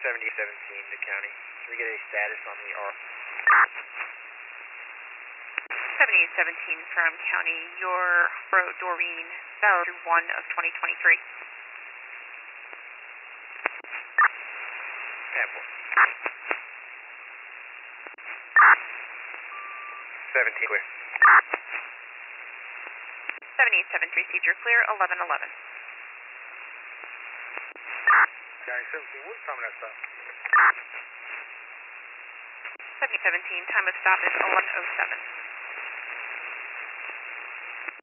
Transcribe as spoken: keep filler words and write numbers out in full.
seventy seventeen to county. Can we get a status on the R? seventy seventeen from county, your road Doreen, Valley one of twenty twenty-three. Airport. seventeen clear. seventy-eight seven received, you're clear, eleven eleven. County seventeen, what's the time of that stop? seventy seventeen, time of stop is eleven oh seven.